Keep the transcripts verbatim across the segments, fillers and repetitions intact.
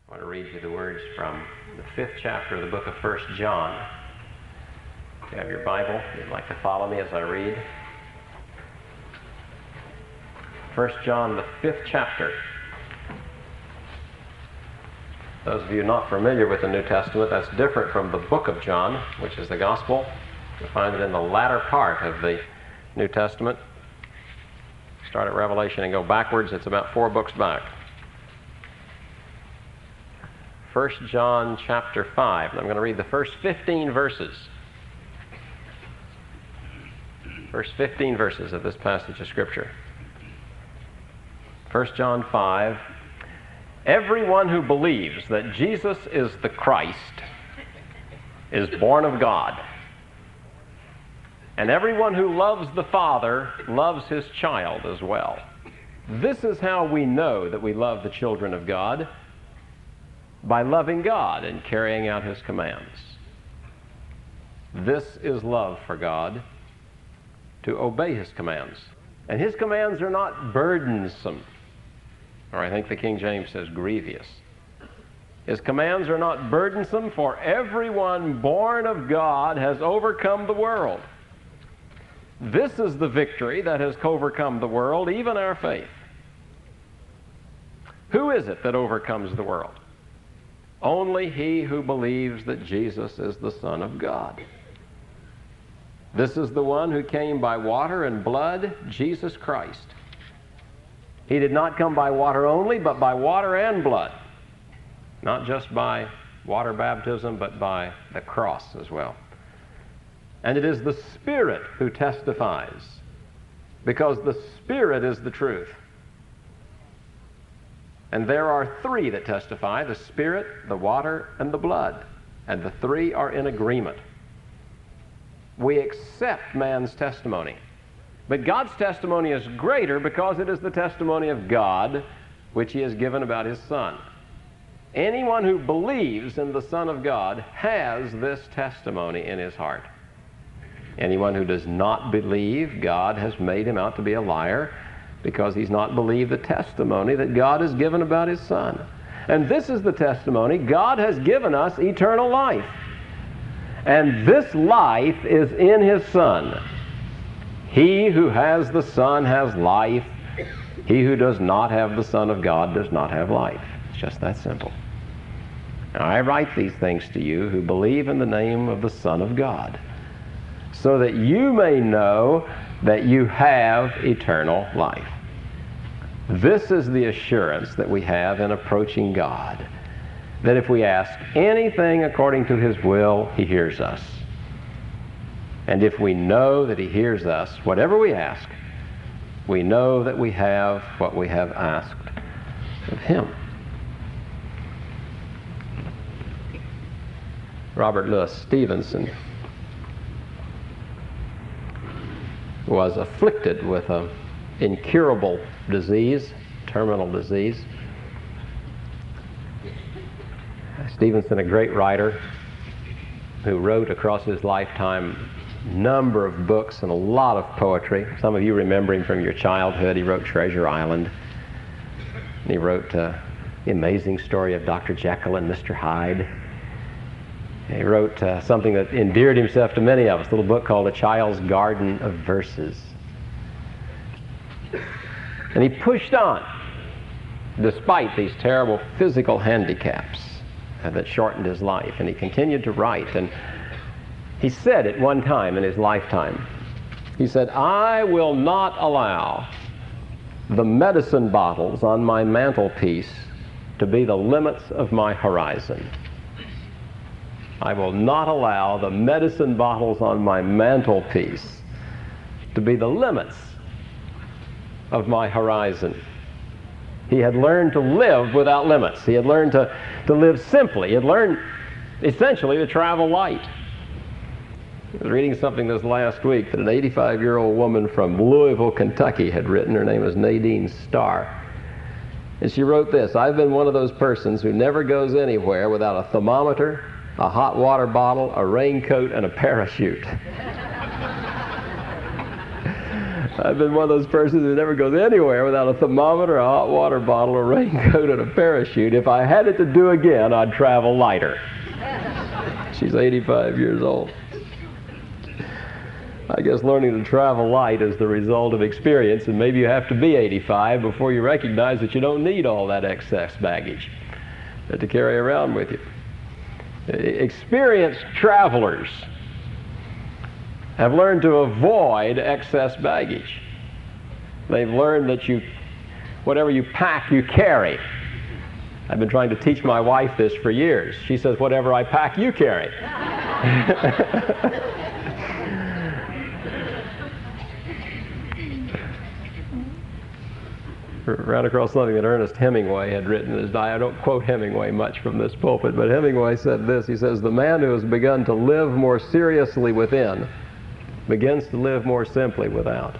I want to read you the words from the fifth chapter of the book of First John. If you have your Bible, if you'd like to follow me as I read. First John, the fifth chapter. Those of you not familiar with the New Testament, that's different from the book of John, which is the Gospel. You'll find it in the latter part of the New Testament. Start at Revelation and go backwards. It's about four books back. First John chapter five. I'm going to read the first fifteen verses. First fifteen verses of this passage of Scripture. First John five. Everyone who believes that Jesus is the Christ is born of God. And everyone who loves the Father loves his child as well. This is how we know that we love the children of God, by loving God and carrying out his commands. This is love for God, to obey his commands. And his commands are not burdensome, or I think the King James says grievous. His commands are not burdensome, for everyone born of God has overcome the world. This is the victory that has overcome the world, even our faith. Who is it that overcomes the world? Only he who believes that Jesus is the Son of God. This is the one who came by water and blood, Jesus Christ. He did not come by water only, but by water and blood. Not just by water baptism, but by the cross as well. And it is the Spirit who testifies, because the Spirit is the truth. And there are three that testify, the Spirit, the water, and the blood. And the three are in agreement. We accept man's testimony. But God's testimony is greater because it is the testimony of God, which he has given about his Son. Anyone who believes in the Son of God has this testimony in his heart. Anyone who does not believe, God has made him out to be a liar, because he's not believed the testimony that God has given about his Son. And this is the testimony: God has given us eternal life. And this life is in his Son. He who has the Son has life. He who does not have the Son of God does not have life. It's just that simple. Now, I write these things to you who believe in the name of the Son of God, so that you may know that you have eternal life. This is the assurance that we have in approaching God, that if we ask anything according to his will, he hears us. And if we know that he hears us, whatever we ask, we know that we have what we have asked of him. Robert Louis Stevenson was afflicted with an incurable disease, terminal disease. Stevenson, a great writer who wrote across his lifetime a number of books and a lot of poetry. Some of you remember him from your childhood. He wrote Treasure Island. And he wrote uh, The Amazing Story of Doctor Jekyll and Mister Hyde. He wrote uh, something that endeared himself to many of us, a little book called A Child's Garden of Verses. And he pushed on, despite these terrible physical handicaps uh, that shortened his life. And he continued to write. And he said at one time in his lifetime, he said, "I will not allow the medicine bottles on my mantelpiece to be the limits of my horizon. I will not allow the medicine bottles on my mantelpiece to be the limits of my horizon." He had learned to live without limits. He had learned to, to live simply. He had learned essentially to travel light. I was reading something this last week that an eighty-five-year-old woman from Louisville, Kentucky had written. Her name is Nadine Starr. And she wrote this: "I've been one of those persons who never goes anywhere without a thermometer, a hot water bottle, a raincoat, and a parachute." I've been one of those persons who never goes anywhere without a thermometer, a hot water bottle, a raincoat, and a parachute. If I had it to do again, I'd travel lighter. She's eighty-five years old. I guess learning to travel light is the result of experience, and maybe you have to be eighty-five before you recognize that you don't need all that excess baggage to carry around with you. Experienced travelers have learned to avoid excess baggage. They've learned that you, whatever you pack, you carry. I've been trying to teach my wife this for years. She says, whatever I pack, you carry. Ran across something that Ernest Hemingway had written in his diary. I don't quote Hemingway much from this pulpit, but Hemingway said this. He says, the man who has begun to live more seriously within begins to live more simply without.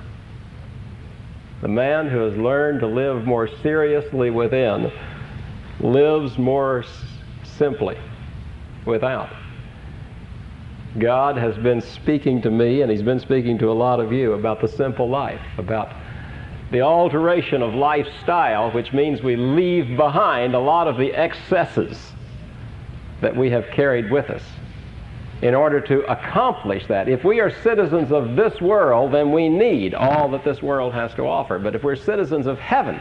The man who has learned to live more seriously within lives more s- simply without. God has been speaking to me, and He's been speaking to a lot of you about the simple life, about the alteration of lifestyle, which means we leave behind a lot of the excesses that we have carried with us in order to accomplish that. If we are citizens of this world, then we need all that this world has to offer. But if we're citizens of heaven,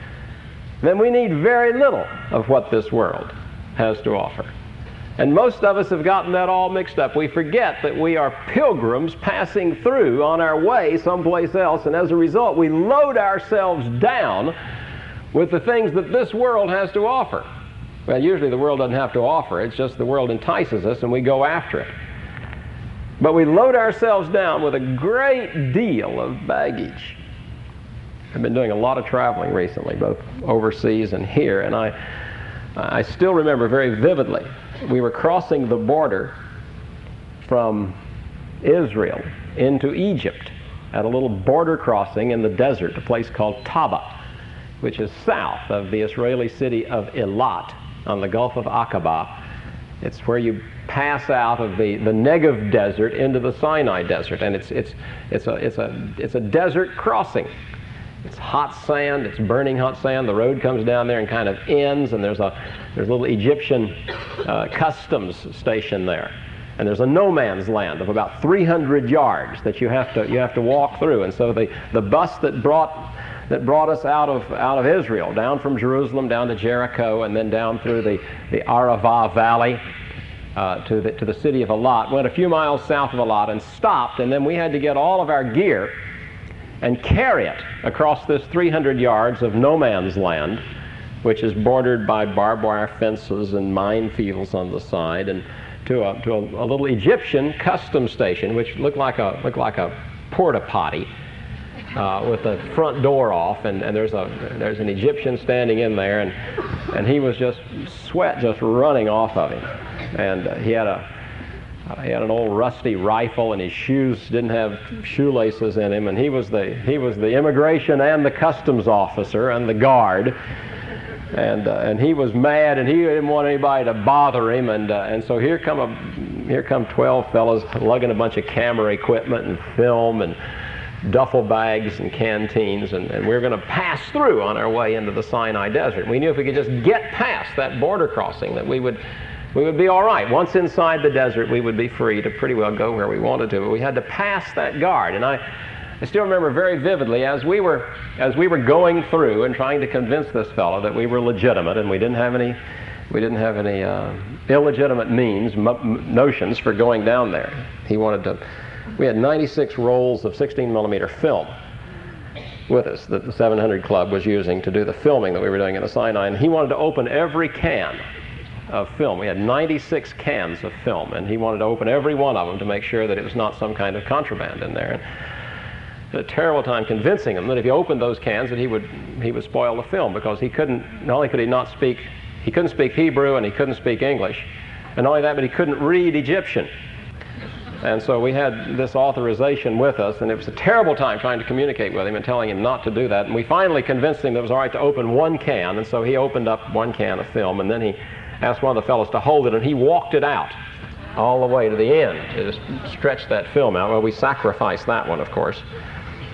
then we need very little of what this world has to offer. And most of us have gotten that all mixed up. We forget that we are pilgrims passing through on our way someplace else, and as a result, we load ourselves down with the things that this world has to offer. Well, usually the world doesn't have to offer. It's just the world entices us and we go after it. But we load ourselves down with a great deal of baggage. I've been doing a lot of traveling recently, both overseas and here, and I, I still remember very vividly, we were crossing the border from Israel into Egypt at a little border crossing in the desert, a place called Taba, which is south of the Israeli city of Eilat on the Gulf of Aqaba. It's where you pass out of the, the Negev desert into the Sinai desert, and it's, it's, it's, a, it's, a, it's a desert crossing. It's hot sand, it's burning hot sand. The road comes down there and kind of ends, and there's a, there's a little Egyptian uh, customs station there. And there's a no man's land of about three hundred yards that you have to, you have to walk through. And so the, the bus that brought that brought us out of out of Israel, down from Jerusalem, down to Jericho, and then down through the, the Arava Valley uh, to, the, to the city of Eilat, went a few miles south of Eilat and stopped, and then we had to get all of our gear and carry it across this three hundred yards of no man's land, which is bordered by barbed wire fences and minefields on the side, and to a, to a, a little Egyptian customs station, which looked like a, looked like a porta potty. Uh, with the front door off, and, and there's a there's an Egyptian standing in there, and and he was just sweat just running off of him, and uh, he had a uh, he had an old rusty rifle, and his shoes didn't have shoelaces in him, and he was the he was the immigration and the customs officer and the guard, and uh, and he was mad, and he didn't want anybody to bother him, and uh, and so here come a here come twelve fellows lugging a bunch of camera equipment and film and duffel bags and canteens, and, and we were going to pass through on our way into the Sinai desert. We knew if we could just get past that border crossing that we would we would be all right. Once inside the desert, we would be free to pretty well go where we wanted to, but we had to pass that guard. And I, I still remember very vividly as we were as we were going through and trying to convince this fellow that we were legitimate and we didn't have any we didn't have any uh, illegitimate means, m- notions for going down there. He wanted to. We had ninety-six rolls of sixteen millimeter film with us that the seven hundred Club was using to do the filming that we were doing in the Sinai, and he wanted to open every can of film. We had ninety-six cans of film, and he wanted to open every one of them to make sure that it was not some kind of contraband in there. And had a terrible time convincing him that if he opened those cans that he would he would spoil the film, because he couldn't, not only could he not speak, he couldn't speak Hebrew and he couldn't speak English, and not only that, but he couldn't read Egyptian. And so we had this authorization with us, and it was a terrible time trying to communicate with him and telling him not to do that. And we finally convinced him that it was all right to open one can, and so he opened up one can of film, and then he asked one of the fellows to hold it, and he walked it out all the way to the end to just stretch that film out. Well, we sacrificed that one, of course.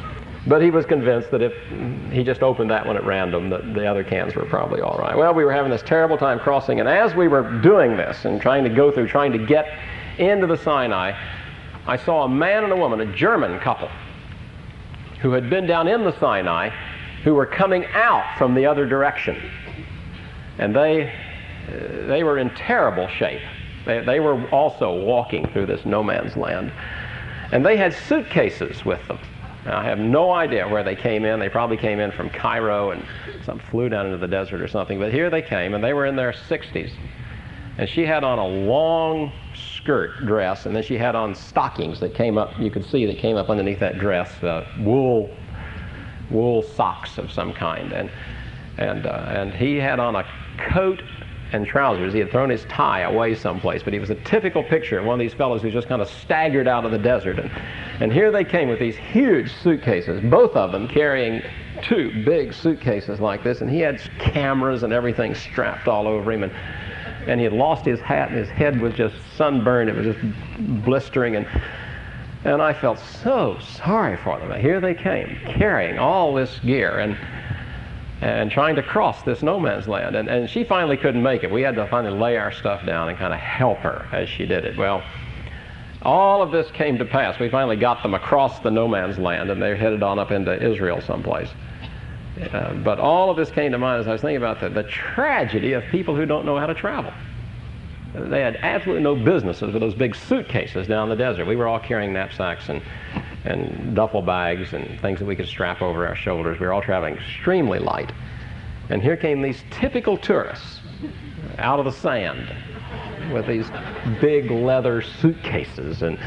But he was convinced that if he just opened that one at random, that the other cans were probably all right. Well, we were having this terrible time crossing, and as we were doing this and trying to go through, trying to get into the Sinai, I saw a man and a woman, a German couple, who had been down in the Sinai, who were coming out from the other direction. And they, uh, they were in terrible shape. They, they were also walking through this no man's land. And they had suitcases with them. Now, I have no idea where they came in. They probably came in from Cairo and some flew down into the desert or something. But here they came, and they were in their sixties. And she had on a long skirt dress, and then she had on stockings that came up, you could see that came up underneath that dress, uh, wool, wool socks of some kind. And, and, uh, and he had on a coat and trousers. He had thrown his tie away someplace, but he was a typical picture of one of these fellows who just kind of staggered out of the desert. And, and here they came with these huge suitcases, both of them carrying two big suitcases like this, and he had cameras and everything strapped all over him, and, and he had lost his hat, and his head was just sunburned. It was just blistering, and, and I felt so sorry for them. Here they came, carrying all this gear, and and trying to cross this no man's land. And, and she finally couldn't make it. We had to finally lay our stuff down and kind of help her as she did it. Well, all of this came to pass. We finally got them across the no man's land, and they headed on up into Israel someplace. Uh, but all of this came to mind as I was thinking about the, the tragedy of people who don't know how to travel. They had absolutely no businesses with those big suitcases down the desert. We were all carrying knapsacks and and duffel bags and things that we could strap over our shoulders. We were all traveling extremely light. And here came these typical tourists out of the sand with these big leather suitcases. And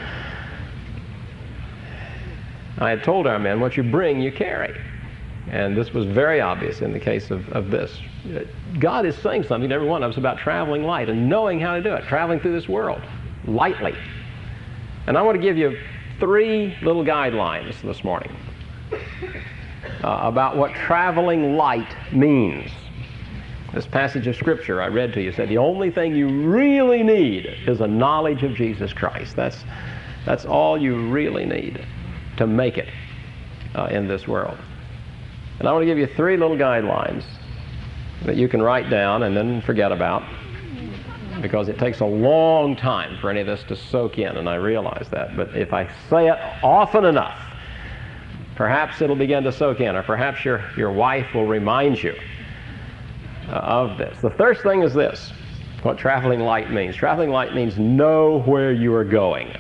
I had told our men, what you bring, you carry. And this was very obvious in the case of, of this. God is saying something to every one of us about traveling light and knowing how to do it, traveling through this world lightly. And I want to give you three little guidelines this morning uh, about what traveling light means. This passage of Scripture I read to you said the only thing you really need is a knowledge of Jesus Christ. That's, that's all you really need to make it uh, in this world. And I want to give you three little guidelines that you can write down and then forget about, because it takes a long time for any of this to soak in, and I realize that. But if I say it often enough, perhaps it'll begin to soak in, or perhaps your, your wife will remind you uh, of this. The first thing is this, what traveling light means. Traveling light means know where you are going.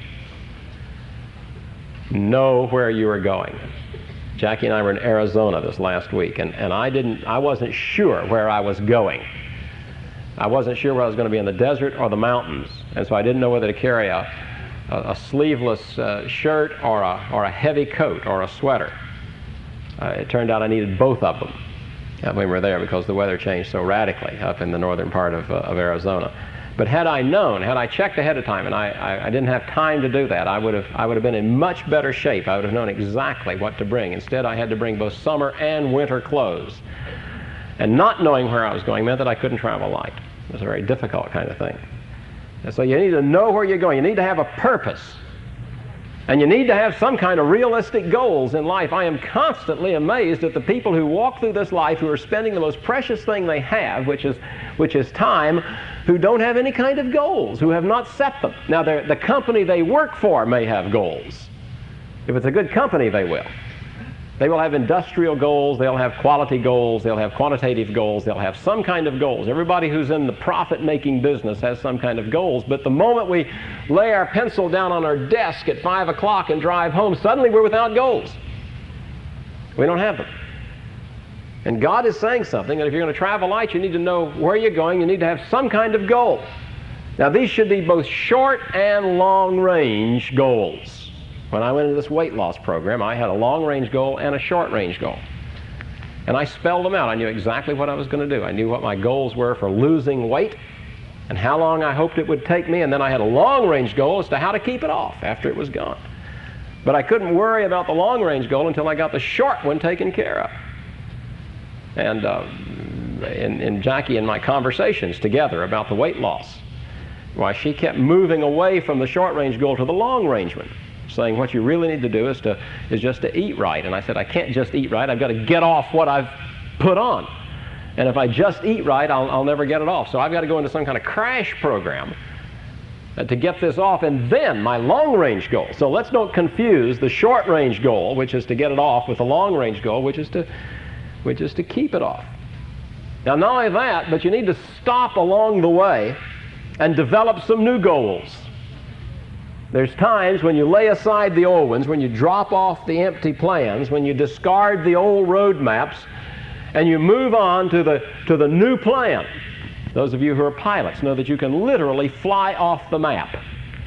Know where you are going. Jackie and I were in Arizona this last week, and, and I didn't, I wasn't sure where I was going. I wasn't sure whether I was going to be in the desert or the mountains, and so I didn't know whether to carry a, a, a sleeveless uh, shirt or a, or a heavy coat or a sweater. Uh, it turned out I needed both of them uh, when we were there, because the weather changed so radically up in the northern part of, uh, of Arizona. But had I known, had I checked ahead of time, and I, I, I didn't have time to do that, I would have I would have been in much better shape. I would have known exactly what to bring. Instead, I had to bring both summer and winter clothes. And not knowing where I was going meant that I couldn't travel light. It was a very difficult kind of thing. And so you need to know where you're going. You need to have a purpose. And you need to have some kind of realistic goals in life. I am constantly amazed at the people who walk through this life who are spending the most precious thing they have, which is, which is time, who don't have any kind of goals, who have not set them. Now, the company they work for may have goals. If it's a good company, they will. They will have industrial goals, they'll have quality goals, they'll have quantitative goals, they'll have some kind of goals. Everybody who's in the profit-making business has some kind of goals, but the moment we lay our pencil down on our desk at five o'clock and drive home, suddenly we're without goals. We don't have them. And God is saying something, that if you're going to travel light, you need to know where you're going, you need to have some kind of goal. Now, these should be both short and long-range goals. When I went into this weight loss program, I had a long-range goal and a short-range goal. And I spelled them out. I knew exactly what I was going to do. I knew what my goals were for losing weight and how long I hoped it would take me, and then I had a long-range goal as to how to keep it off after it was gone. But I couldn't worry about the long-range goal until I got the short one taken care of. And uh, in, in Jackie and my conversations together about the weight loss, why, she kept moving away from the short-range goal to the long-range one. saying what you really need to do is to is just to eat right. And I said, I can't just eat right. I've got to get off what I've put on. And if I just eat right, I'll, I'll never get it off. So I've got to go into some kind of crash program to get this off, and then my long-range goal. So let's don't confuse the short-range goal, which is to get it off, with the long-range goal, which is to which is to keep it off. Now, not only that, but you need to stop along the way and develop some new goals. There's times when you lay aside the old ones, when you drop off the empty plans, when you discard the old road maps, and you move on to the to the new plan. Those of you who are pilots know that you can literally fly off the map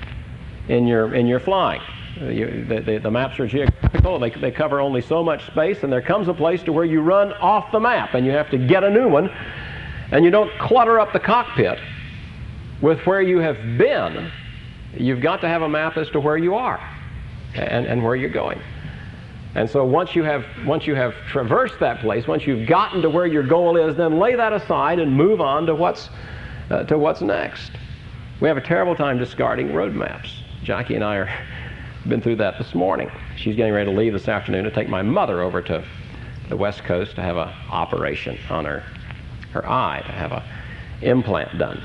in your in your flying. You, the, the, the maps are geographical. They, they cover only so much space, and there comes a place to where you run off the map, and you have to get a new one, and you don't clutter up the cockpit with where you have been. You've got to have a map as to where you are and, and where you're going. And so once you have once you have traversed that place, once you've gotten to where your goal is, then lay that aside and move on to what's uh, to what's next. We have a terrible time discarding road maps. Jackie and I are been through that this morning. She's getting ready to leave this afternoon to take my mother over to the West Coast to have an operation on her her eye, to have a implant done,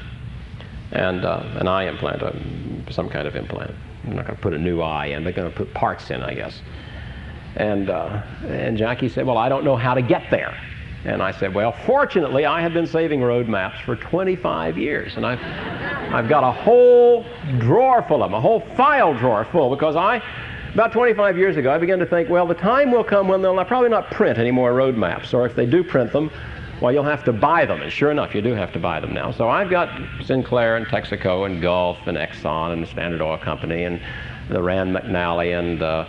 and uh, an eye implant, uh, some kind of implant. They're not going to put a new eye in. They're going to put parts in, I guess. And, uh, and Jackie said, well, I don't know how to get there. And I said, well, fortunately, I have been saving road maps for twenty-five years. And I've, I've got a whole drawer full of them, a whole file drawer full, because I, about twenty-five years ago, I began to think, well, the time will come when they'll probably not print any more road maps. Or if they do print them, well, you'll have to buy them. And sure enough, you do have to buy them now. So I've got Sinclair and Texaco and Gulf and Exxon and the Standard Oil Company and the Rand McNally and uh,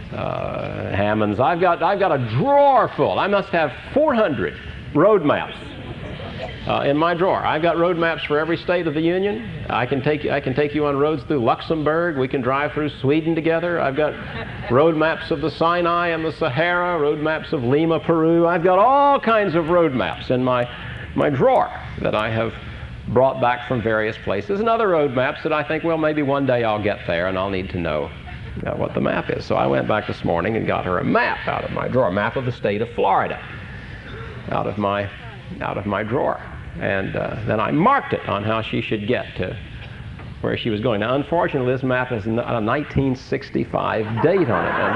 Uh, Hammonds. I've got I've got a drawer full. I must have four hundred road maps uh, in my drawer. I've got road maps for every state of the Union. I can take I can take you on roads through Luxembourg. We can drive through Sweden together. I've got road maps of the Sinai and the Sahara, road maps of Lima, Peru. I've got all kinds of road maps in my my drawer that I have brought back from various places, and other road maps that I think, well, maybe one day I'll get there and I'll need to know Uh, what the map is. So I went back this morning and got her a map out of my drawer, a map of the state of Florida, out of my out of my drawer. And uh, then I marked it on how she should get to where she was going. Now, unfortunately, this map has a nineteen sixty-five date on it. And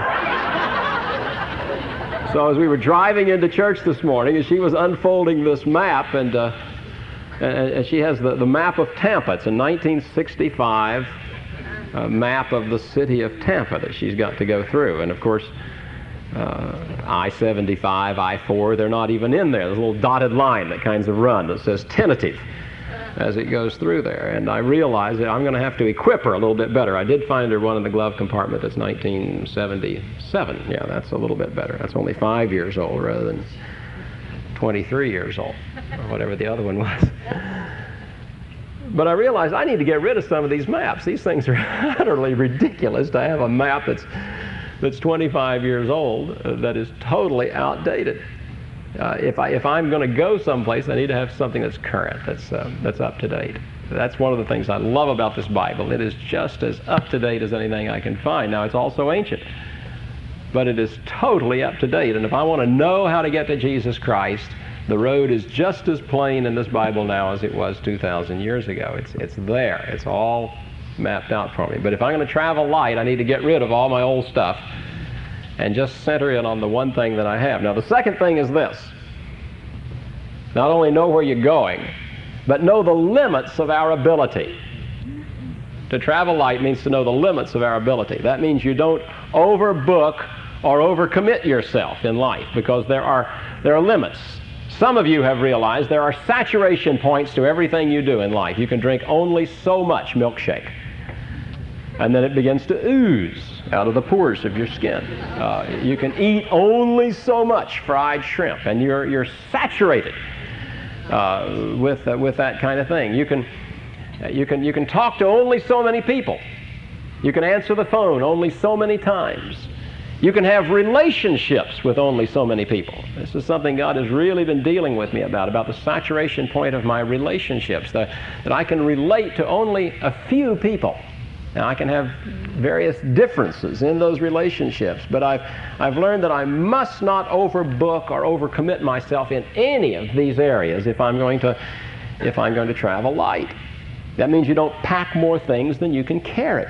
so as we were driving into church this morning, as she was unfolding this map, and, uh, and, and she has the, the map of Tampa. It's a nineteen sixty-five a map of the city of Tampa that she's got to go through. And of course, uh, I seventy-five, I four, they're not even in there. There's a little dotted line that kinds of run that says tentative as it goes through there. And I realized that I'm going to have to equip her a little bit better. I did find her one in the glove compartment that's nineteen seventy-seven. Yeah, that's a little bit better. That's only five years old rather than twenty-three years old, or whatever the other one was. But I realized I need to get rid of some of these maps. These things are utterly ridiculous to have a map that's that's twenty-five years old uh, that is totally outdated. Uh, if I if I'm going to go someplace, I need to have something that's current, that's uh, that's up to date. That's one of the things I love about this Bible. It is just as up to date as anything I can find. Now, it's also ancient, but it is totally up to date. And if I want to know how to get to Jesus Christ, the road is just as plain in this Bible now as it was two thousand years ago. It's, it's there. It's all mapped out for me. But if I'm going to travel light, I need to get rid of all my old stuff and just center in on the one thing that I have. Now, the second thing is this. Not only know where you're going, but know the limits of our ability. To travel light means to know the limits of our ability. That means you don't overbook or overcommit yourself in life, because there are, there are limits. Some of you have realized there are saturation points to everything you do in life. You can drink only so much milkshake, and then it begins to ooze out of the pores of your skin. Uh, you can eat only so much fried shrimp, and you're, you're saturated uh, with, uh, with that kind of thing. You can, you, can, you can talk to only so many people. You can answer the phone only so many times. You can have relationships with only so many people. This is something God has really been dealing with me about, about the saturation point of my relationships, that, that I can relate to only a few people. Now, I can have various differences in those relationships, but I've, I've learned that I must not overbook or overcommit myself in any of these areas if I'm going to, if I'm going to travel light. That means you don't pack more things than you can carry.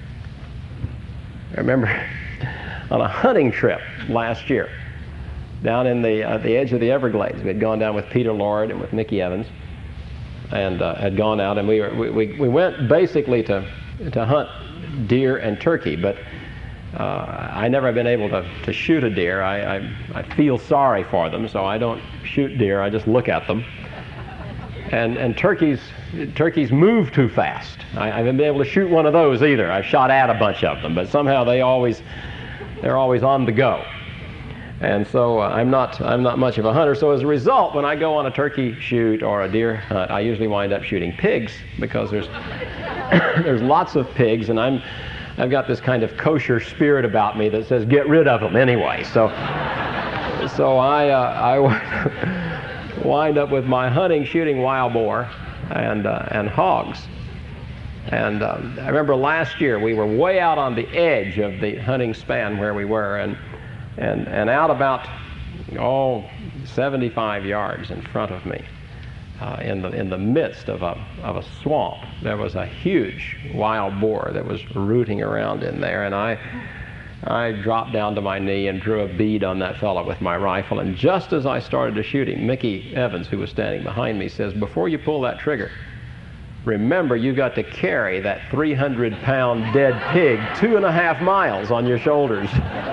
I remember on a hunting trip last year, down in the, uh, the edge of the Everglades. We had gone down with Peter Lord and with Mickey Evans, and uh, had gone out, and we, were, we, we, we went basically to, to hunt deer and turkey, but uh, I never have been able to, to shoot a deer. I, I, I feel sorry for them, so I don't shoot deer, I just look at them. And, and turkeys, turkeys move too fast. I, I haven't been able to shoot one of those either. I've shot at a bunch of them, but somehow they always, they're always on the go. And so uh, I'm not I'm not much of a hunter. So as a result, when I go on a turkey shoot or a deer hunt, I usually wind up shooting pigs because there's there's lots of pigs, and I'm I've got this kind of kosher spirit about me that says get rid of them anyway. So so I uh, I wind up with my hunting shooting wild boar and uh, and hogs. And uh, I remember last year we were way out on the edge of the hunting span where we were, and. And, and out about, oh, seventy-five yards in front of me, uh, in the in the midst of a of a swamp, there was a huge wild boar that was rooting around in there, and I I dropped down to my knee and drew a bead on that fellow with my rifle. And just as I started to shoot him, Mickey Evans, who was standing behind me, says, "Before you pull that trigger, remember you've got to carry that three hundred pound dead pig two and a half miles on your shoulders."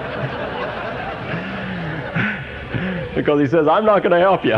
Because he says, "I'm not going to help you."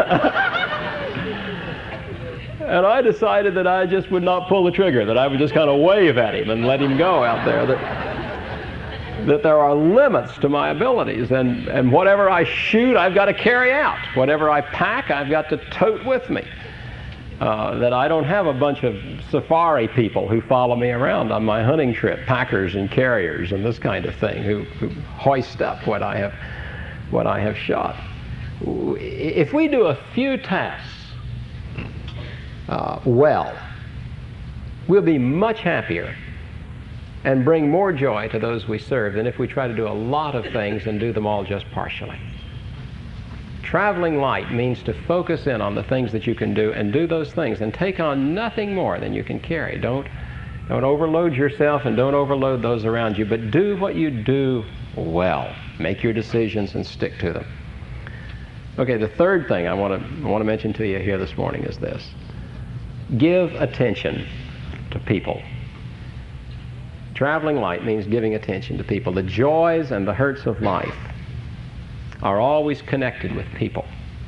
And I decided that I just would not pull the trigger, that I would just kind of wave at him and let him go out there, that, that there are limits to my abilities, and, and whatever I shoot, I've got to carry out. Whatever I pack, I've got to tote with me. Uh, that I don't have a bunch of safari people who follow me around on my hunting trip, packers and carriers and this kind of thing, who, who hoist up what I have what I have shot. If we do a few tasks uh, well, we'll be much happier and bring more joy to those we serve than if we try to do a lot of things and do them all just partially. Traveling light means to focus in on the things that you can do and do those things and take on nothing more than you can carry. Don't, don't overload yourself and don't overload those around you, but do what you do well. Make your decisions and stick to them. Okay, the third thing I want to I want to mention to you here this morning is this. Give attention to people. Traveling light means giving attention to people. The joys and the hurts of life are always connected with people.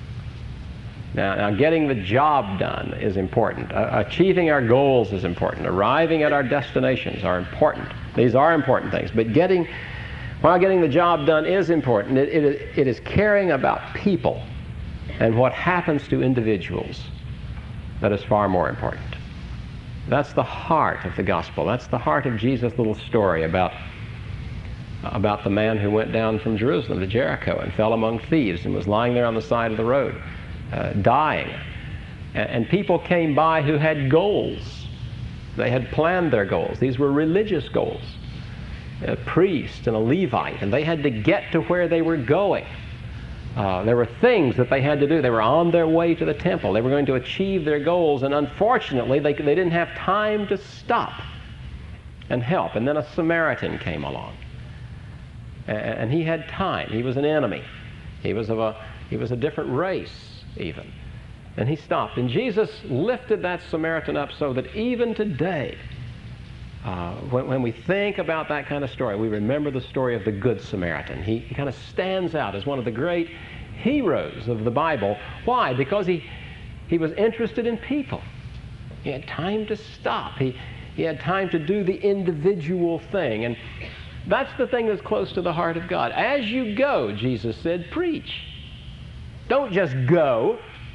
Now, now getting the job done is important. Uh, achieving our goals is important. Arriving at our destinations are important. These are important things. But getting While getting the job done is important, it, it, it is caring about people and what happens to individuals that is far more important. That's the heart of the gospel. That's the heart of Jesus' little story about, about the man who went down from Jerusalem to Jericho and fell among thieves and was lying there on the side of the road, uh, dying. And, and people came by who had goals. They had planned their goals. These were religious goals. A priest and a Levite, and they had to get to where they were going. Uh, there were things that they had to do. They were on their way to the temple. They were going to achieve their goals, and unfortunately, they, they didn't have time to stop and help. And then a Samaritan came along, and, and he had time. He was an enemy. He was of a he was a different race, even. And he stopped. And Jesus lifted that Samaritan up so that even today, Uh, when, when we think about that kind of story, we remember the story of the Good Samaritan. He, he kind of stands out as one of the great heroes of the Bible. Why? Because he, he was interested in people. He had time to stop. He, he had time to do the individual thing. And that's the thing that's close to the heart of God. As you go, Jesus said, preach. Don't just go.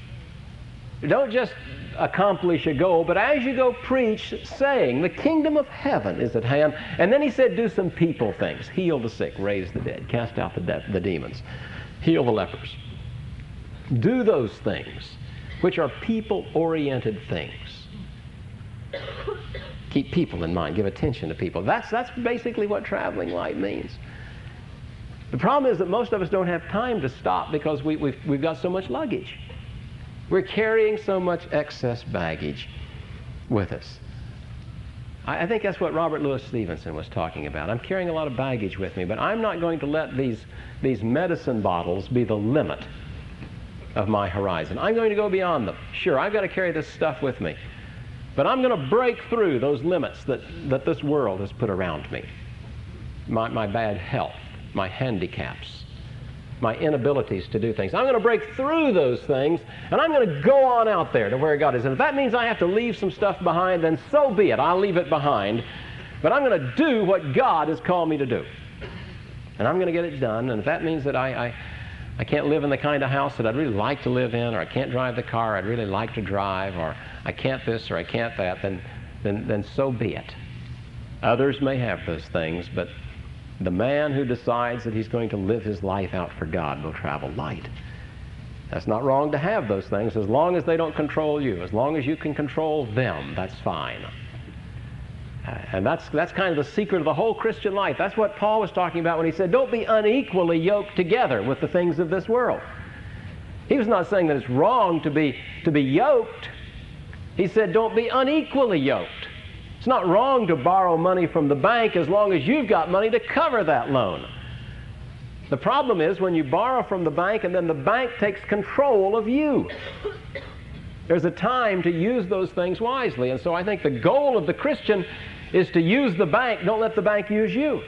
Don't just accomplish a goal, but as you go, preach, saying, the kingdom of heaven is at hand. And then he said, do some people things. Heal the sick, raise the dead, cast out the, de- the demons, heal the lepers. Do those things, which are people-oriented things. Keep people in mind. Give attention to people. That's, that's basically what traveling light means. The problem is that most of us don't have time to stop because we, we've, we've got so much luggage. We're carrying so much excess baggage with us. I, I think that's what Robert Louis Stevenson was talking about. I'm carrying a lot of baggage with me, but I'm not going to let these, these medicine bottles be the limit of my horizon. I'm going to go beyond them. Sure, I've got to carry this stuff with me, but I'm going to break through those limits that, that this world has put around me. My, my bad health, my handicaps, my inabilities to do things. I'm going to break through those things, and I'm going to go on out there to where God is. And if that means I have to leave some stuff behind, then so be it. I'll leave it behind. But I'm going to do what God has called me to do. And I'm going to get it done. And if that means that I, I, I can't live in the kind of house that I'd really like to live in, or I can't drive the car I'd really like to drive, or I can't this or I can't that, then, then, then so be it. Others may have those things, but the man who decides that he's going to live his life out for God will travel light. That's not wrong to have those things as long as they don't control you. As long as you can control them, that's fine. And that's, that's kind of the secret of the whole Christian life. That's what Paul was talking about when he said, don't be unequally yoked together with the things of this world. He was not saying that it's wrong to be, to be yoked. He said, don't be unequally yoked. It's not wrong to borrow money from the bank as long as you've got money to cover that loan. The problem is when you borrow from the bank and then the bank takes control of you. There's a time to use those things wisely. And so I think the goal of the Christian is to use the bank. Don't let the bank use you.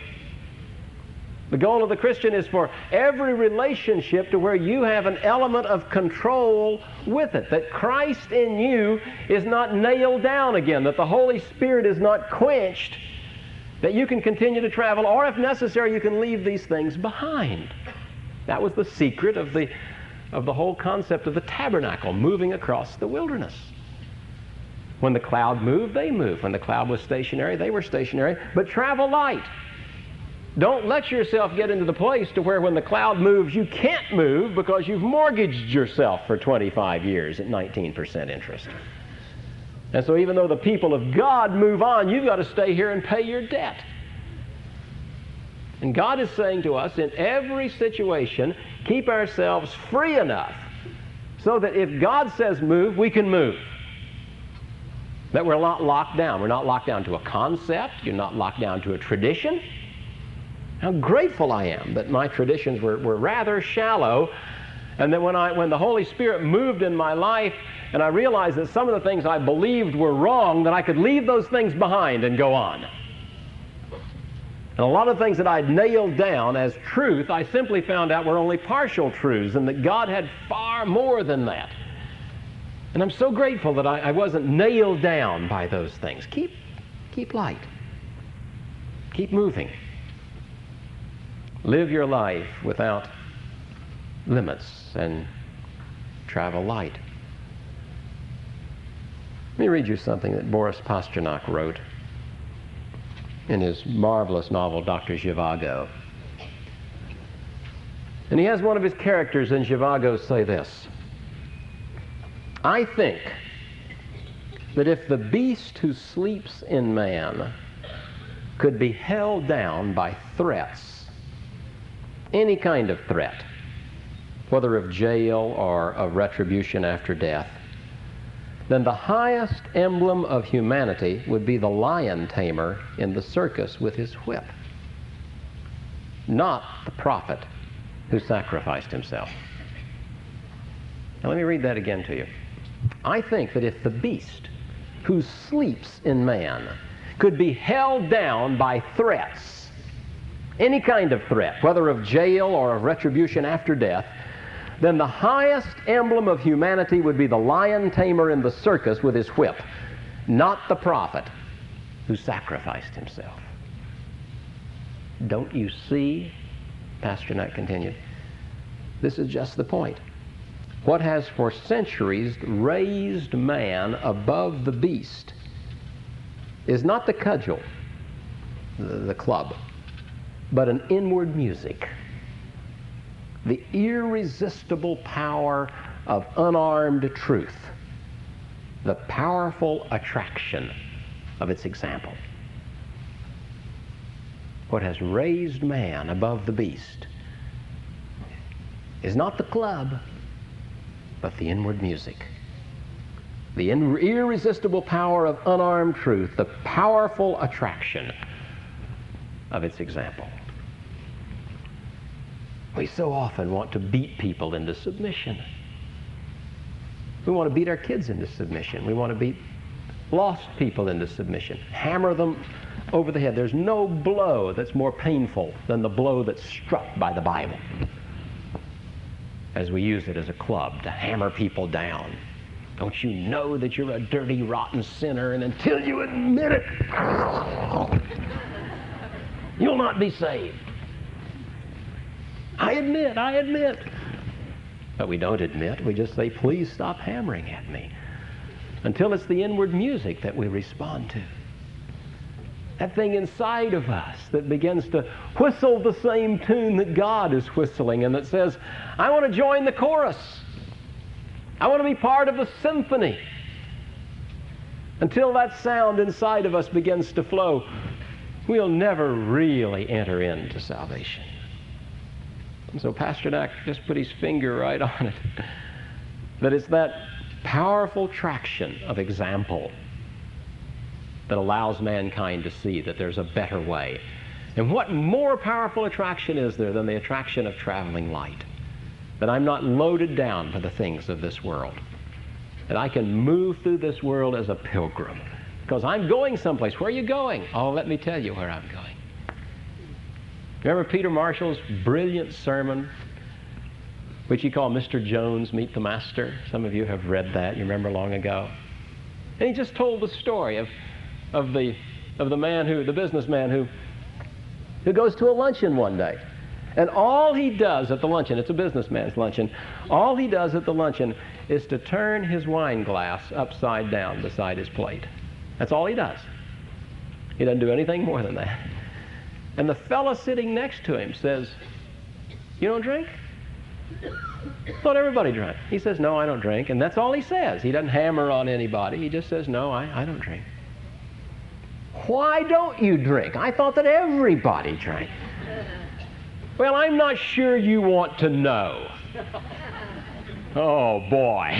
The goal of the Christian is for every relationship to where you have an element of control with it, that Christ in you is not nailed down again, that the Holy Spirit is not quenched, that you can continue to travel, or if necessary, you can leave these things behind. That was the secret of the, of the whole concept of the tabernacle, moving across the wilderness. When the cloud moved, they moved. When the cloud was stationary, they were stationary, but travel light. Don't let yourself get into the place to where when the cloud moves, you can't move because you've mortgaged yourself for twenty-five years at nineteen percent interest. And so even though the people of God move on, you've got to stay here and pay your debt. And God is saying to us in every situation, keep ourselves free enough so that if God says move, we can move. That we're not locked down. We're not locked down to a concept. You're not locked down to a tradition. How grateful I am that my traditions were, were rather shallow, and that when, I, when the Holy Spirit moved in my life and I realized that some of the things I believed were wrong, that I could leave those things behind and go on. And a lot of things that I'd nailed down as truth, I simply found out were only partial truths, and that God had far more than that. And I'm so grateful that I, I wasn't nailed down by those things. Keep, keep light. Keep moving. Live your life without limits and travel light. Let me read you something that Boris Pasternak wrote in his marvelous novel, Doctor Zhivago. And he has one of his characters in Zhivago say this: I think that if the beast who sleeps in man could be held down by threats, any kind of threat, whether of jail or of retribution after death, then the highest emblem of humanity would be the lion tamer in the circus with his whip, not the prophet who sacrificed himself. Now let me read that again to you. I think that if the beast who sleeps in man could be held down by threats, any kind of threat, whether of jail or of retribution after death, then the highest emblem of humanity would be the lion tamer in the circus with his whip, not the prophet who sacrificed himself. Don't you see, Pasternak continued, this is just the point. What has for centuries raised man above the beast is not the cudgel, the, the club, but an inward music. The irresistible power of unarmed truth. The powerful attraction of its example. What has raised man above the beast is not the club, but the inward music. The in- irresistible power of unarmed truth, the powerful attraction of its example. We so often want to beat people into submission. We want to beat our kids into submission. We want to beat lost people into submission. Hammer them over the head. There's no blow that's more painful than the blow that's struck by the Bible, as we use it as a club to hammer people down. Don't you know that you're a dirty, rotten sinner, and until you admit it, you'll not be saved? I admit, I admit. But we don't admit. We just say, please stop hammering at me. Until it's the inward music that we respond to. That thing inside of us that begins to whistle the same tune that God is whistling, and that says, I want to join the chorus. I want to be part of the symphony. Until that sound inside of us begins to flow, we'll never really enter into salvation. And so Pastor Knack just put his finger right on it. That it's that powerful traction of example that allows mankind to see that there's a better way. And what more powerful attraction is there than the attraction of traveling light? That I'm not loaded down by the things of this world. That I can move through this world as a pilgrim. Because I'm going someplace. Where are you going? Oh, let me tell you where I'm going. Remember Peter Marshall's brilliant sermon, which he called Mister Jones Meet the Master? Some of you have read that. You remember long ago. And he just told the story of, of the of the man who, the businessman who, who goes to a luncheon one day. And all he does at the luncheon, it's a businessman's luncheon, all he does at the luncheon is to turn his wine glass upside down beside his plate. That's all he does. He doesn't do anything more than that. And the fellow sitting next to him says, you don't drink? I thought everybody drank. He says, no, I don't drink. And that's all he says. He doesn't hammer on anybody. He just says, no, I, I don't drink. Why don't you drink? I thought that everybody drank. Well, I'm not sure you want to know. Oh, boy.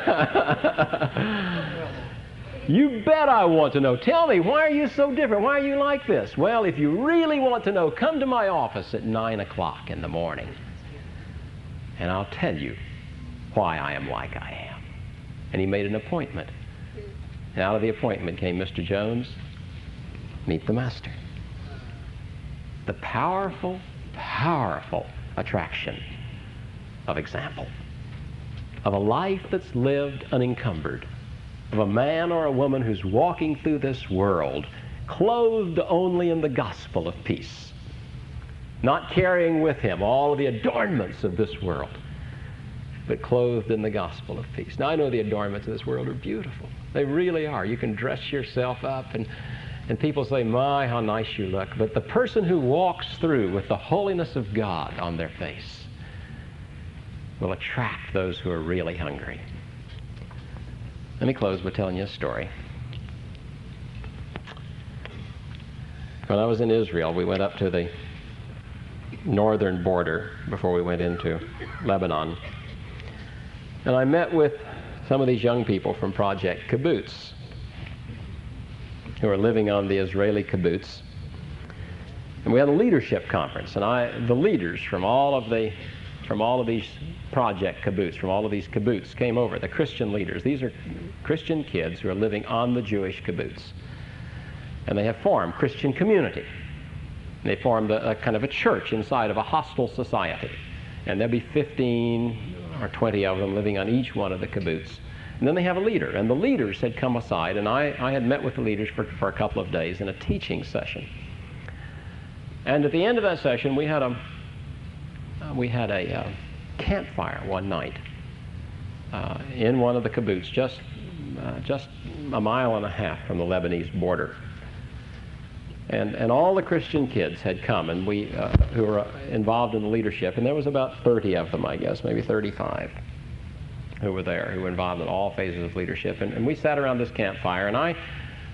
You bet I want to know. Tell me, why are you so different? Why are you like this? Well, if you really want to know, come to my office at nine o'clock in the morning, and I'll tell you why I am like I am. And he made an appointment. And out of the appointment came Mister Jones, Meet the Master. The powerful, powerful attraction of example, of a life that's lived unencumbered, of a man or a woman who's walking through this world clothed only in the gospel of peace, not carrying with him all of the adornments of this world, but clothed in the gospel of peace. Now, I know the adornments of this world are beautiful. They really are. You can dress yourself up, and, and people say, my, how nice you look. But the person who walks through with the holiness of God on their face will attract those who are really hungry. Let me close by telling you a story. When I was in Israel, we went up to the northern border before we went into Lebanon. And I met with some of these young people from Project Kibbutz who are living on the Israeli kibbutz. And we had a leadership conference, and I, the leaders from all of the from all of these project kibbutz, from all of these kibbutz came over, the Christian leaders. These are Christian kids who are living on the Jewish kibbutz. And they have formed Christian community. They formed a, a kind of a church inside of a hostile society. And there'll be fifteen or twenty of them living on each one of the kibbutz. And then they have a leader. And the leaders had come aside, and I, I had met with the leaders for, for a couple of days in a teaching session. And at the end of that session, we had a Uh, we had a uh, campfire one night uh, in one of the kibbutz, just uh, just a mile and a half from the Lebanese border. And and all the Christian kids had come, and we uh, who were involved in the leadership, and there was about thirty of them, I guess, maybe thirty-five, who were there, who were involved in all phases of leadership. And, and we sat around this campfire, and I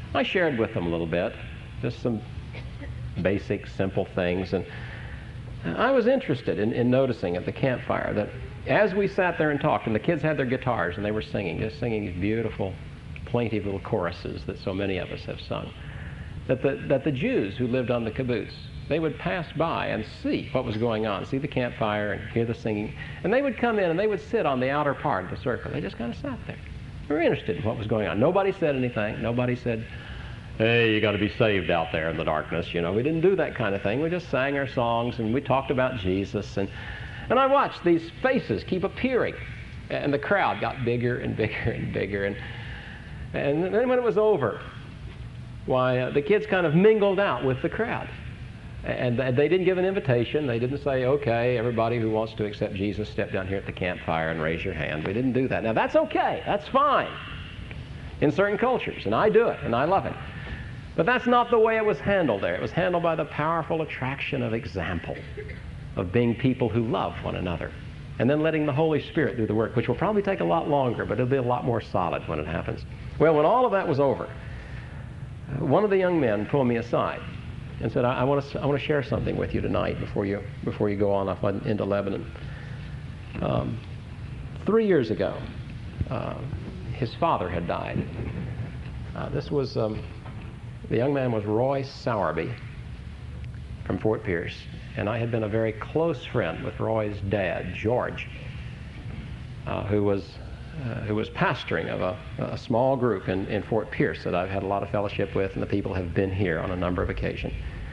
I shared with them a little bit, just some basic, simple things. And I was interested in, in noticing at the campfire that as we sat there and talked, and the kids had their guitars and they were singing, just singing these beautiful, plaintive little choruses that so many of us have sung, that the, that the Jews who lived on the kibbutz, they would pass by and see what was going on, see the campfire and hear the singing. And they would come in and they would sit on the outer part of the circle. They just kind of sat there. They were interested in what was going on. Nobody said anything. Nobody said, hey, you got to be saved out there in the darkness. You know, we didn't do that kind of thing. We just sang our songs and we talked about Jesus. And, and I watched these faces keep appearing. And the crowd got bigger and bigger and bigger. And, and then when it was over, why, uh, the kids kind of mingled out with the crowd. And they didn't give an invitation. They didn't say, okay, everybody who wants to accept Jesus, step down here at the campfire and raise your hand. We didn't do that. Now, that's okay. That's fine in certain cultures, and I do it, and I love it. But that's not the way it was handled there. It was handled by the powerful attraction of example, of being people who love one another, and then letting the Holy Spirit do the work, which will probably take a lot longer, but it'll be a lot more solid when it happens. Well, when all of that was over, one of the young men pulled me aside and said, I, I want to I want to share something with you tonight before you before you go on off into Lebanon. Um, three years ago, uh, his father had died. Uh, this was um, the young man was Roy Sowerby from Fort Pierce, and I had been a very close friend with Roy's dad, George, uh, who was uh, who was pastoring of a, a small group in, in Fort Pierce that I've had a lot of fellowship with, and the people have been here on a number of occasions.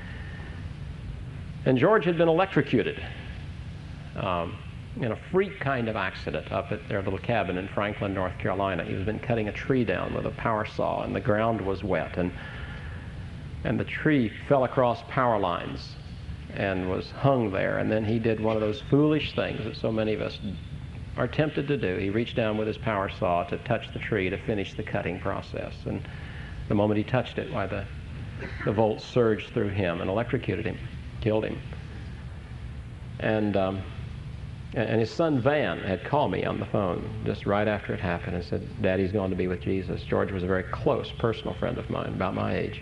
And George had been electrocuted um, in a freak kind of accident up at their little cabin in Franklin, North Carolina. He had been cutting a tree down with a power saw, and the ground was wet, and and the tree fell across power lines and was hung there. And then he did one of those foolish things that so many of us are tempted to do. He reached down with his power saw to touch the tree to finish the cutting process. And the moment he touched it, why, the, the volt surged through him and electrocuted him, killed him. And, um, and his son Van had called me on the phone just right after it happened and said, Daddy's gone to be with Jesus. George was a very close personal friend of mine, about my age.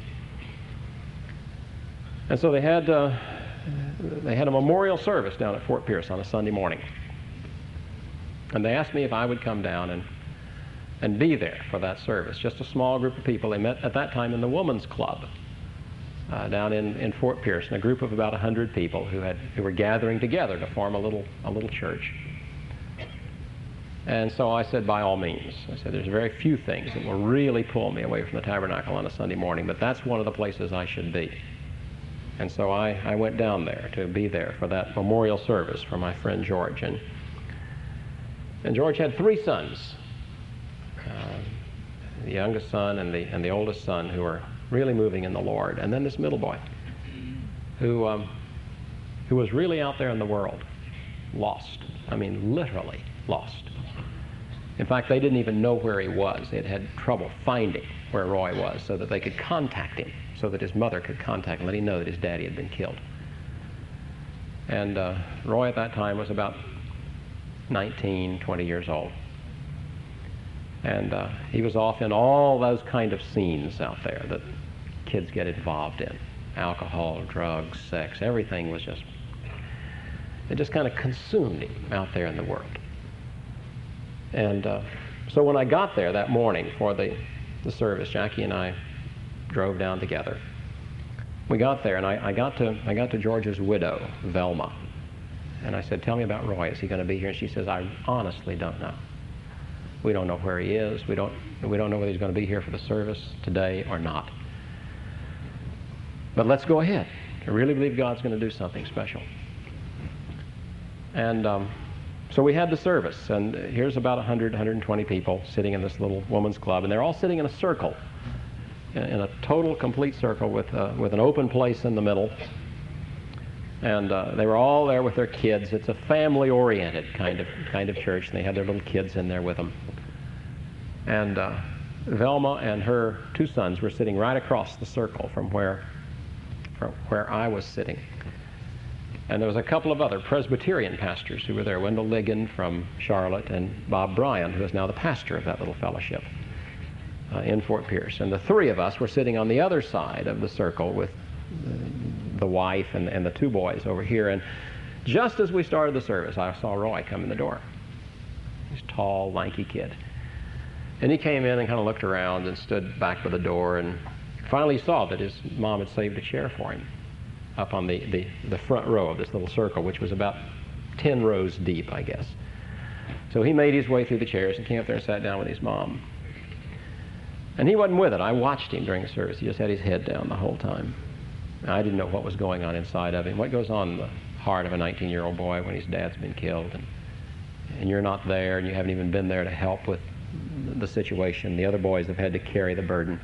And so they had, uh, they had a memorial service down at Fort Pierce on a Sunday morning. And they asked me if I would come down and, and be there for that service. Just a small group of people. They met at that time in the Women's Club uh, down in, in Fort Pierce, and a group of about one hundred people who, had, who were gathering together to form a little, a little church. And so I said, by all means. I said, there's very few things that will really pull me away from the tabernacle on a Sunday morning, but that's one of the places I should be. And so I, I went down there to be there for that memorial service for my friend George. And, and George had three sons, uh, the youngest son and the, and the oldest son, who were really moving in the Lord. And then this middle boy, who, um, who was really out there in the world, lost. I mean, literally lost. In fact, they didn't even know where he was. They had had trouble finding where Roy was so that they could contact him, so that his mother could contact him, let him know that his daddy had been killed. And uh, Roy at that time was about nineteen, twenty years old. And uh, he was off in all those kind of scenes out there that kids get involved in. Alcohol, drugs, sex, everything was just, it just kind of consumed him out there in the world. And uh, so when I got there that morning for the, the service, Jackie and I drove down together. We got there, and I, I got to I got to George's widow, Velma, and I said, "Tell me about Roy. Is he going to be here?" And she says, "I honestly don't know. We don't know where he is. We don't we don't know whether he's going to be here for the service today or not. But let's go ahead. I really believe God's going to do something special." And um, so we had the service, and here's about one hundred, one hundred twenty people sitting in this little women's club, and they're all sitting in a circle, in, in a total, complete circle with, uh, with an open place in the middle. And uh, they were all there with their kids. It's a family-oriented kind of kind of church, and they had their little kids in there with them. And uh, Velma and her two sons were sitting right across the circle from where, from where I was sitting. And there was a couple of other Presbyterian pastors who were there, Wendell Ligon from Charlotte and Bob Bryan, who is now the pastor of that little fellowship. uh, in Fort Pierce. And the three of us were sitting on the other side of the circle with the, the wife and, and the two boys over here. And just as we started the service, I saw Roy come in the door. He's a tall, lanky kid. And he came in and kind of looked around and stood back by the door, and finally saw that his mom had saved a chair for him up on the, the, the front row of this little circle, which was about ten rows deep, I guess. So he made his way through the chairs and came up there and sat down with his mom. And he wasn't with it. I watched him during the service. He just had his head down the whole time. I didn't know what was going on inside of him. What goes on in the heart of a nineteen-year-old boy when his dad's been killed, and, and you're not there, and you haven't even been there to help with the situation. The other boys have had to carry the burden.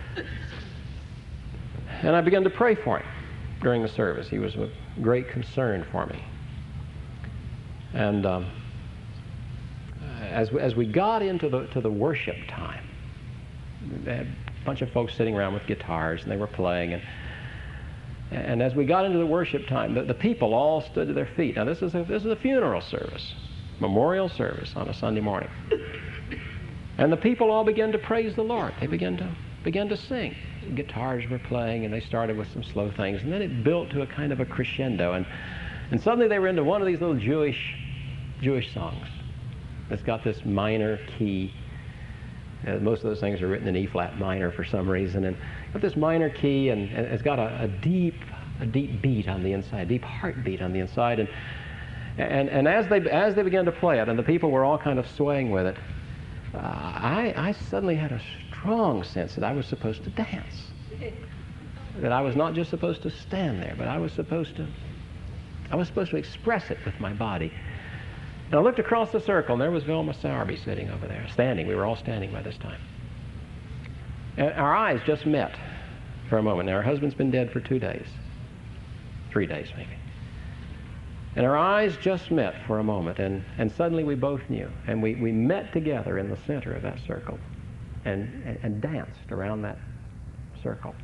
And I began to pray for him during the service. He was a great concern for me. And um, as, as we got into the, to the worship time, they had a bunch of folks sitting around with guitars, and they were playing. And, and as we got into the worship time, the, the people all stood to their feet. Now, this is a, this is a funeral service, memorial service on a Sunday morning. And the people all began to praise the Lord. They began to, began to sing. Guitars were playing, and they started with some slow things. And then it built to a kind of a crescendo. And, and suddenly they were into one of these little Jewish, Jewish songs. It's got this minor key. Uh, most of those things are written in E flat minor for some reason, and got this minor key, and, and it's got a, a deep, a deep beat on the inside, deep heartbeat on the inside, and and and as they as they began to play it, and the people were all kind of swaying with it, uh, I I suddenly had a strong sense that I was supposed to dance, that I was not just supposed to stand there, but I was supposed to, I was supposed to express it with my body. And I looked across the circle, and there was Vilma Sowerby sitting over there, standing. We were all standing by this time. And our eyes just met for a moment. Now, her husband's been dead for two days, three days maybe. And our eyes just met for a moment, and, and suddenly we both knew. And we, we met together in the center of that circle and, and, and danced around that circle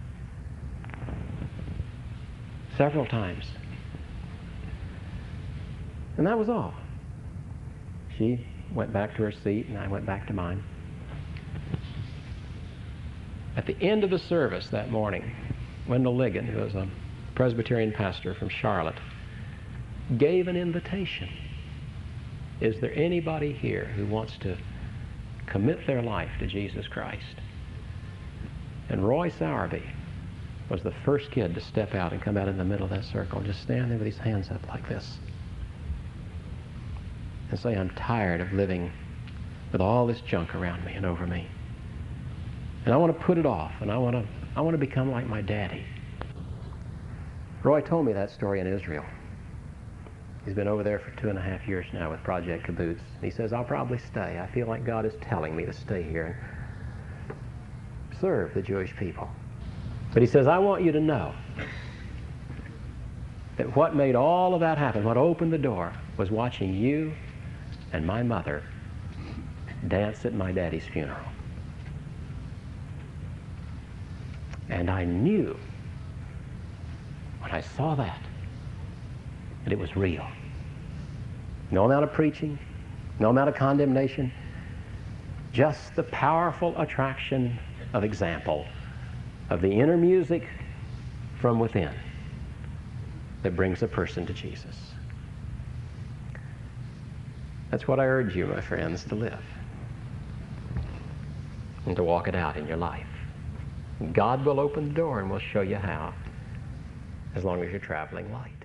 several times. And that was all. She went back to her seat, and I went back to mine. At the end of the service that morning, Wendell Ligon, who was a Presbyterian pastor from Charlotte, gave an invitation. Is there anybody here who wants to commit their life to Jesus Christ? And Roy Sowerby was the first kid to step out and come out in the middle of that circle and just stand there with his hands up like this and say, I'm tired of living with all this junk around me and over me. And I want to put it off, and I want to, I want to become like my daddy. Roy told me that story in Israel. He's been over there for two and a half years now with Project Kibbutz. He says, I'll probably stay. I feel like God is telling me to stay here and serve the Jewish people. But he says, I want you to know that what made all of that happen, what opened the door, was watching you and my mother dance at my daddy's funeral. And I knew when I saw that that it was real. No amount of preaching, no amount of condemnation, just the powerful attraction of example of the inner music from within that brings a person to Jesus. That's what I urge you, my friends, to live and to walk it out in your life. God will open the door and we'll show you how, as long as you're traveling light.